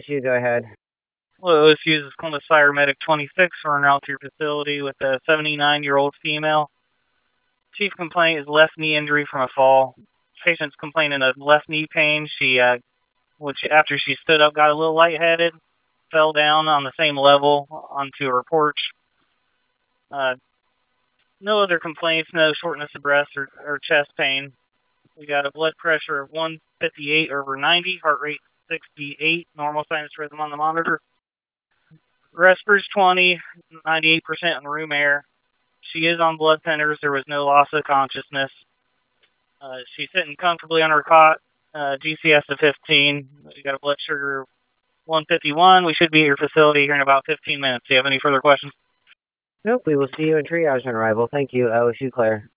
OSU, go ahead. Hello, OSU, this is Columbus Fire Medic 26. We're en route to your facility with a 79-year-old female. Chief complaint is left knee injury from a fall. Patient's complaining of left knee pain. Which after she stood up, got a little lightheaded, fell down on the same level onto her porch. No other complaints, no shortness of breath or chest pain. We got a blood pressure of 158 over 90, heart rate 68, normal sinus rhythm on the monitor. Respirators 20, 98% in room air. She is on blood thinners. There was no loss of consciousness. She's sitting comfortably on her cot, GCS of 15. We got a blood sugar of 151. We should be at your facility here in about 15 minutes. Do you have any further questions? Nope, we will see you in triage on arrival. Thank you, OSU, Claire.